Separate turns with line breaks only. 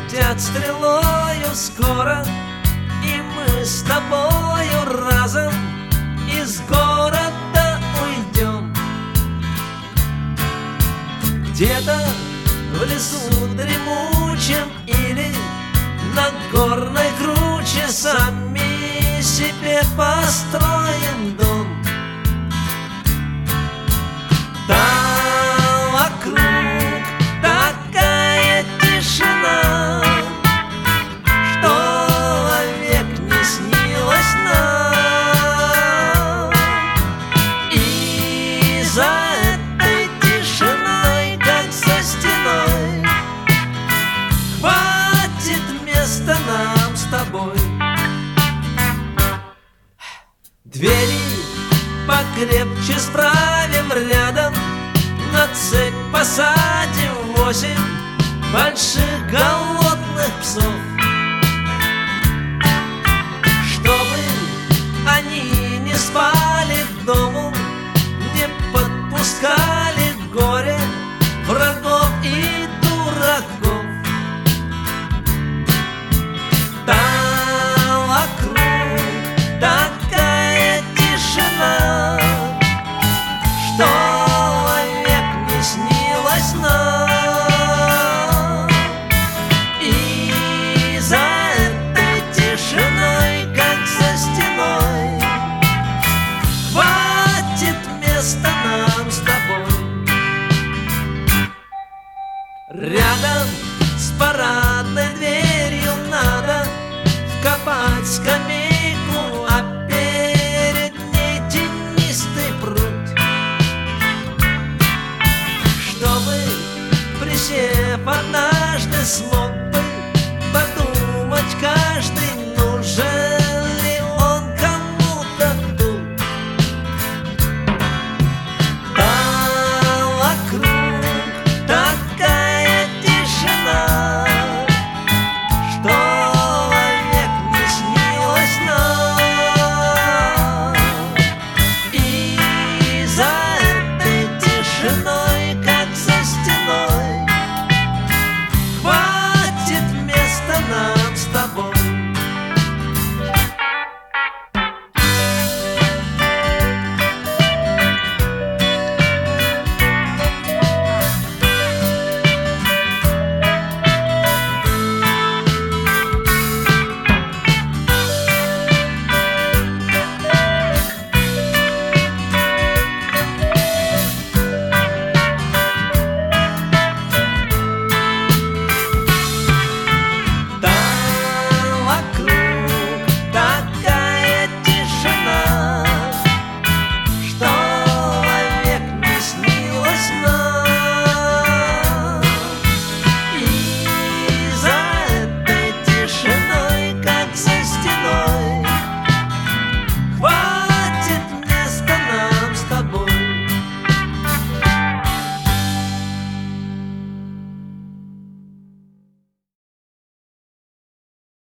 полетят стрелою скоро, и мы с тобою разом из города уйдем. Где-то в лесу дремучем или на горной круче сами себе построим дом. Там вокруг такая тишина, что вовек не снилась нам. И за этой тишиной, как за стеной, хватит места нам с тобой. Двери покрепче справим рядом, на цепь посадим 8 больших голодных псов, чтобы они не спали к дому, не подпускали к горе врагов и дураков. Там вокруг такая тишина, что вовек не снилась нам. И за этой тишиной, как за стеной, хватит места нам с тобой. Рядом с парадной дверью надо вкопать скамейку, а перед ней тенистый пруд, чтобы, присев однажды, смог бы подумать каждый